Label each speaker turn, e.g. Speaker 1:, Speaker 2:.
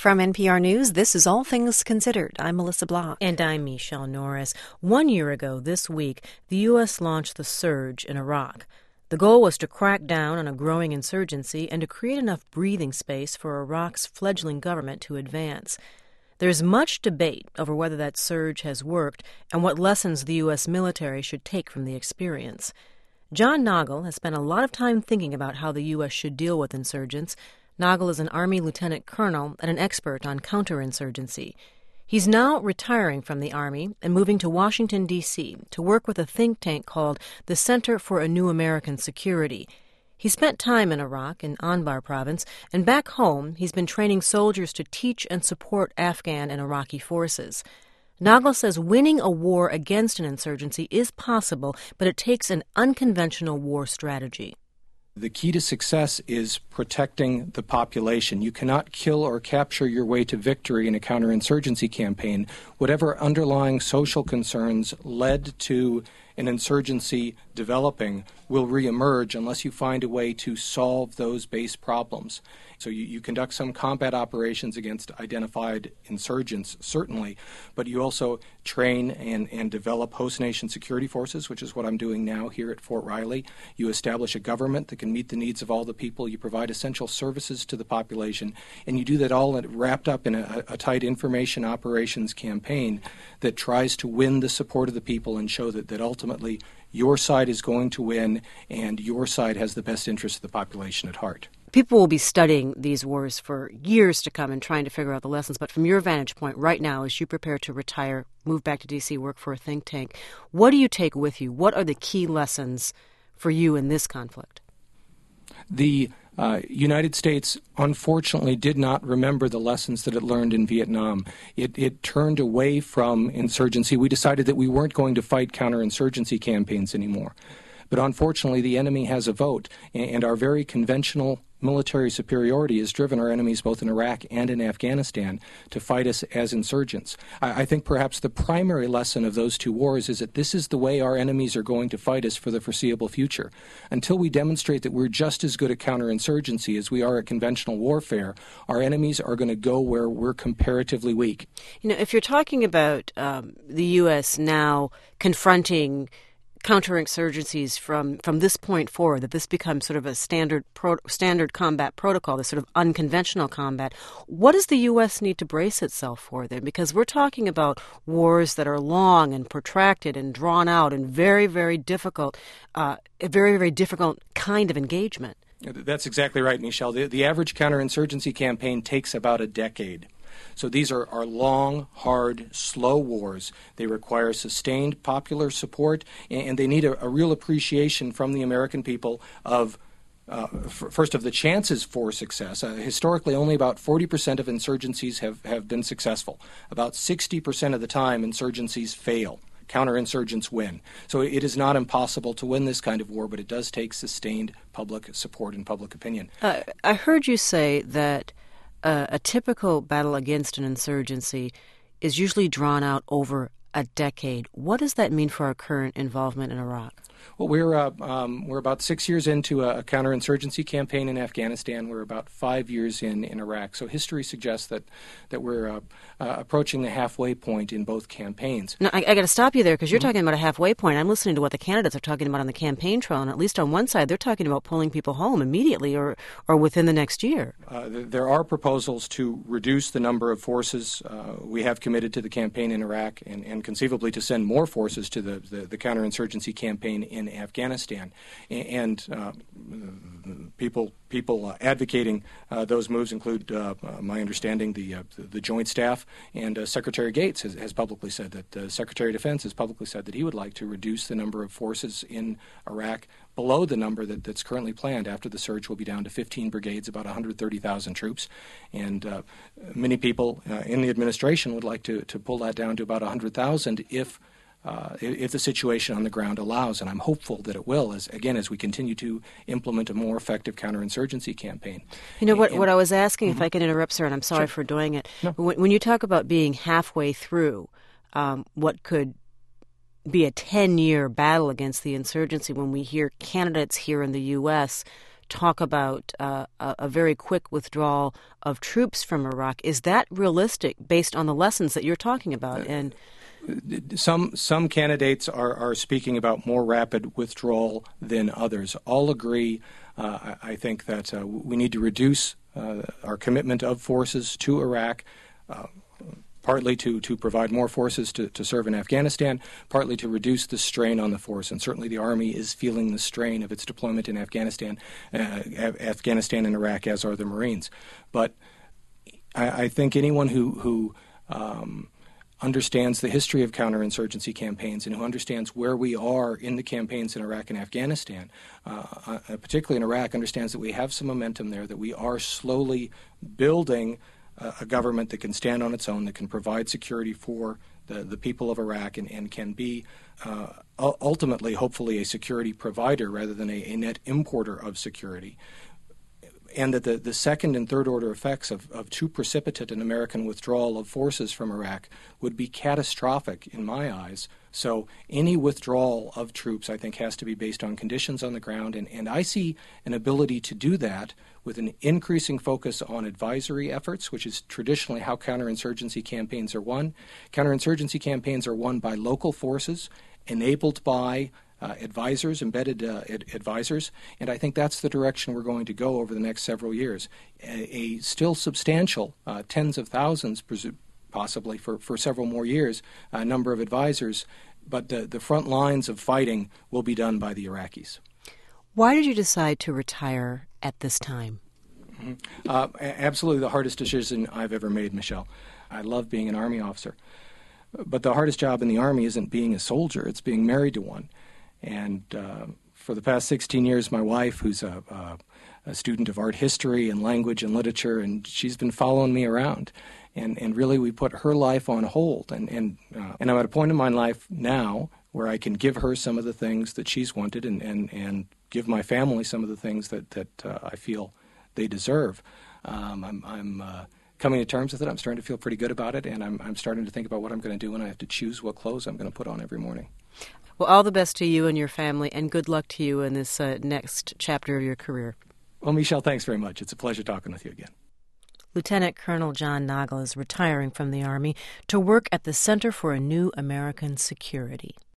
Speaker 1: From NPR News, this is All Things Considered. I'm Melissa Block.
Speaker 2: And I'm Michelle Norris. 1 year ago this week, the U.S. launched the surge in Iraq. The goal was to crack down on a growing insurgency and to create enough breathing space for Iraq's fledgling government to advance. There's much debate over whether that surge has worked and what lessons the U.S. military should take from the experience. John Nagl has spent a lot of time thinking about how the U.S. should deal with insurgents. Nagl is an Army lieutenant colonel and an expert on counterinsurgency. He's now retiring from the Army and moving to Washington, D.C. to work with a think tank called the Center for a New American Security. He spent time in Iraq, in Anbar province, and back home he's been training soldiers to teach and support Afghan and Iraqi forces. Nagl says winning a war against an insurgency is possible, but it takes an unconventional war strategy.
Speaker 3: The key to success is protecting the population. You cannot kill or capture your way to victory in a counterinsurgency campaign. Whatever underlying social concerns led to an insurgency developing will reemerge unless you find a way to solve those base problems. So you conduct some combat operations against identified insurgents, certainly, but you also train and develop host nation security forces, which is what I'm doing now here at Fort Riley. You establish a government that can meet the needs of all the people. You provide essential services to the population, and you do that all wrapped up in a tight information operations campaign that tries to win the support of the people and show that ultimately your side is going to win and your side has the best interest of the population at heart.
Speaker 2: People will be studying these wars for years to come and trying to figure out the lessons. But from your vantage point right now, as you prepare to retire, move back to D.C., work for a think tank, what do you take with you? What are the key lessons for you in this conflict?
Speaker 3: The United States, unfortunately, did not remember the lessons that it learned in Vietnam. It turned away from insurgency. We decided that we weren't going to fight counterinsurgency campaigns anymore. But unfortunately, the enemy has a vote, and our very conventional military superiority has driven our enemies both in Iraq and in Afghanistan to fight us as insurgents. I think perhaps the primary lesson of those two wars is that this is the way our enemies are going to fight us for the foreseeable future. Until we demonstrate that we're just as good at counterinsurgency as we are at conventional warfare, our enemies are going to go where we're comparatively weak.
Speaker 2: You know, if you're talking about the U.S. now confronting counterinsurgencies from this point forward, that this becomes sort of a standard combat protocol, this sort of unconventional combat, what does the U.S. need to brace itself for then? Because we're talking about wars that are long and protracted and drawn out and very, very difficult, a very, very difficult kind of engagement.
Speaker 3: That's exactly right, Michelle. The average counterinsurgency campaign takes about a decade. So these are long, hard, slow wars. They require sustained popular support, and they need a real appreciation from the American people of, first, of the chances for success. Historically, only about 40% of insurgencies have been successful. About 60% of the time, insurgencies fail. Counterinsurgents win. So it is not impossible to win this kind of war, but it does take sustained public support and public opinion.
Speaker 2: I heard you say that a typical battle against an insurgency is usually drawn out over a decade. What does that mean for our current involvement in Iraq?
Speaker 3: Well, we're about 6 years into a counterinsurgency campaign in Afghanistan. We're about 5 years in Iraq. So history suggests that we're approaching the halfway point in both campaigns.
Speaker 2: Now, I got to stop you there because you're talking about a halfway point. I'm listening to what the candidates are talking about on the campaign trail, and at least on one side, they're talking about pulling people home immediately or within the next year.
Speaker 3: There are proposals to reduce the number of forces we have committed to the campaign in Iraq and conceivably to send more forces to the counterinsurgency campaign in Afghanistan, and people advocating those moves include, my understanding, the Joint Staff, and Secretary Gates has publicly said that Secretary of Defense has publicly said that he would like to reduce the number of forces in Iraq below the number that's currently planned. After the surge, we'll be down to 15 brigades, about 130,000 troops, and many people in the administration would like to pull that down to about 100,000 if the situation on the ground allows, and I'm hopeful that it will, as we continue to implement a more effective counterinsurgency campaign.
Speaker 2: You know, what I was asking, if I can interrupt, sir, and I'm sorry for doing it,
Speaker 3: No.
Speaker 2: When you talk about being halfway through what could be a 10-year battle against the insurgency, when we hear candidates here in the U.S. talk about a very quick withdrawal of troops from Iraq. Is that realistic based on the lessons that you're talking about? And
Speaker 3: some candidates are speaking about more rapid withdrawal than others. All agree, I think, that we need to reduce our commitment of forces to Iraq, partly to provide more forces to serve in Afghanistan, partly to reduce the strain on the force. And certainly the Army is feeling the strain of its deployment in Afghanistan and Iraq, as are the Marines. But I think anyone who understands the history of counterinsurgency campaigns and who understands where we are in the campaigns in Iraq and Afghanistan, particularly in Iraq, understands that we have some momentum there, that we are slowly building a government that can stand on its own, that can provide security for the people of Iraq and can be ultimately, hopefully, a security provider rather than a net importer of security. And that the second and third order effects of too precipitate an American withdrawal of forces from Iraq would be catastrophic in my eyes. So any withdrawal of troops, I think, has to be based on conditions on the ground. And I see an ability to do that with an increasing focus on advisory efforts, which is traditionally how counterinsurgency campaigns are won. Counterinsurgency campaigns are won by local forces enabled by advisors, embedded advisors, and I think that's the direction we're going to go over the next several years. A still substantial, tens of thousands, possibly for several more years, number of advisors, but the front lines of fighting will be done by the Iraqis.
Speaker 2: Why did you decide to retire at this time?
Speaker 3: Absolutely the hardest decision I've ever made, Michelle. I love being an Army officer, but the hardest job in the Army isn't being a soldier, it's being married to one. And for the past 16 years, my wife, who's a student of art history and language and literature, and she's been following me around. And really, we put her life on hold. And I'm at a point in my life now where I can give her some of the things that she's wanted and give my family some of the things that I feel they deserve. I'm coming to terms with it. I'm starting to feel pretty good about it, and I'm starting to think about what I'm going to do when I have to choose what clothes I'm going to put on every morning.
Speaker 2: Well, all the best to you and your family, and good luck to you in this next chapter of your career.
Speaker 3: Well, Michelle, thanks very much. It's a pleasure talking with you again.
Speaker 2: Lieutenant Colonel John Nagl is retiring from the Army to work at the Center for a New American Security.